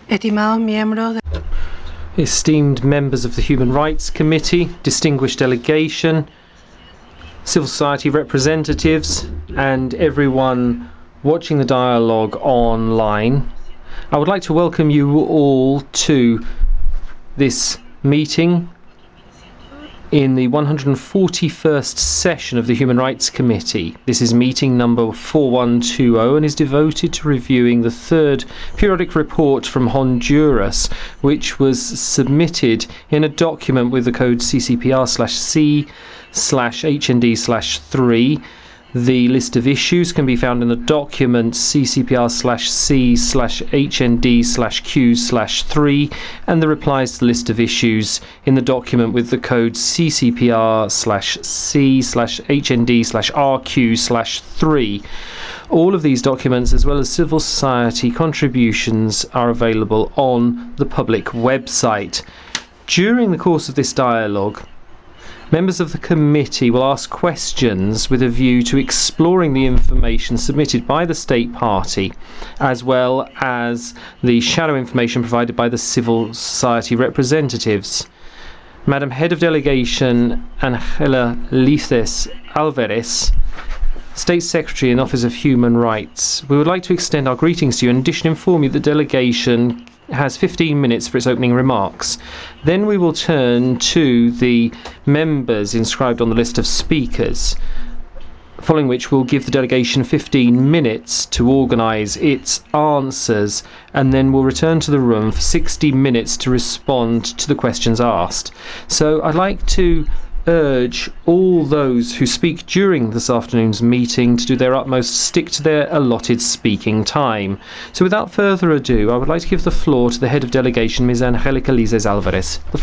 Estimados miembros de Esteemed members of the Human Rights Committee, distinguished delegation, civil society representatives, and everyone watching the dialogue online, I would like to welcome you all to this meeting in the 141st session of the Human Rights Committee. This is meeting number 4120 and is devoted to reviewing the third periodic report from Honduras, which was submitted in a document with the code CCPR/C/HND/3. The list of issues can be found in the document CCPR/C/HND/Q/3 and the replies to the list of issues in the document with the code CCPR/C/HND/RQ/3. All of these documents, as well as civil society contributions, are available on the public website. During the course of this dialogue, members of the committee will ask questions with a view to exploring the information submitted by the state party, as well as the shadow information provided by the civil society representatives. Madam Head of Delegation Angela Lices Alvarez, State Secretary in Office of Human Rights, we would like to extend our greetings to you. In addition, inform you that the delegation has 15 minutes for its opening remarks. Then we will turn to the members inscribed on the list of speakers, following which we'll give the delegation 15 minutes to organise its answers, and then we'll return to the room for 60 minutes to respond to the questions asked. So I'd like to urge all those who speak during this afternoon's meeting to do their utmost to stick to their allotted speaking time. So without further ado, I would like to give the floor to the Head of Delegation, Ms. Angelica Lices Alvarez.